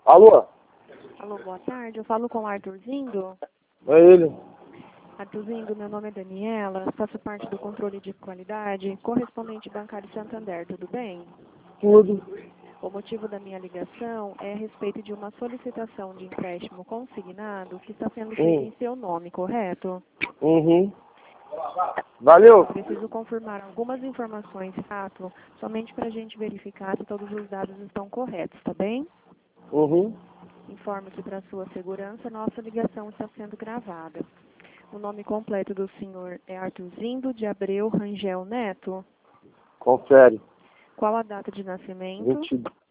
Alô? Alô, boa tarde. Eu falo com o Arthurzindo. É ele. Arthurzindo, meu nome é Daniela, faço parte do controle de qualidade, correspondente bancário Santander, tudo bem? Tudo. O motivo da minha ligação é a respeito de uma solicitação de empréstimo consignado que está sendo feita em seu nome, correto? Uhum. Valeu. Preciso confirmar algumas informações de fato, somente para a gente verificar se todos os dados estão corretos, tá bem? Uhum. Informo que para sua segurança, nossa ligação está sendo gravada. O nome completo do senhor é Arthurzindo de Abreu Rangel Neto. Confere. Qual a data de nascimento?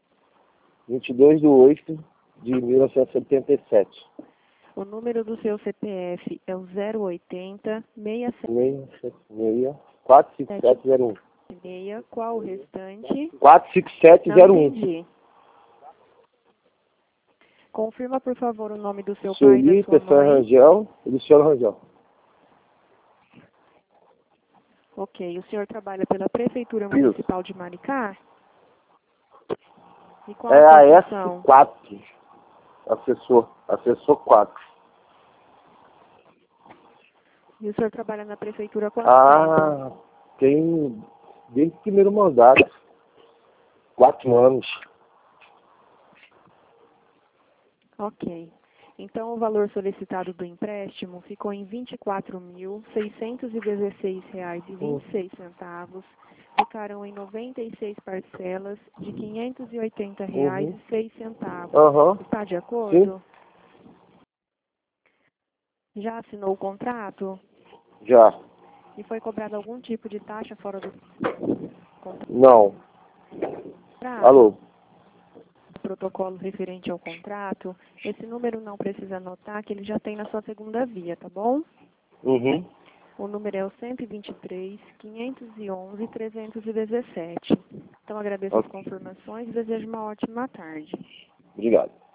22/8/1977. O número do seu CPF é o 080 676 45701. 676. Qual o restante? 45701. Não entendi. Confirma, por favor, o nome do seu pai Sueli, e da sua Pessoa mãe. Rangel e Luciano Rangel. Ok. O senhor trabalha pela Prefeitura Municipal de Maricá? E qual É a a sua função? S4. Assessor 4. E o senhor trabalha na Prefeitura há quanto tempo? Tem desde o primeiro mandato. 4 anos. Ok. Então, o valor solicitado do empréstimo ficou em R$ 24.616,26. Ficaram em 96 parcelas de R$ 580,06. Aham. Está de acordo? Sim. Já assinou o contrato? Já. E foi cobrado algum tipo de taxa fora do contrato? Não. Alô? Protocolo referente ao contrato, esse número não precisa anotar, que ele já tem na sua segunda via, tá bom? Uhum. O número é o 123-511-317. Então, agradeço as confirmações e desejo uma ótima tarde. Obrigado.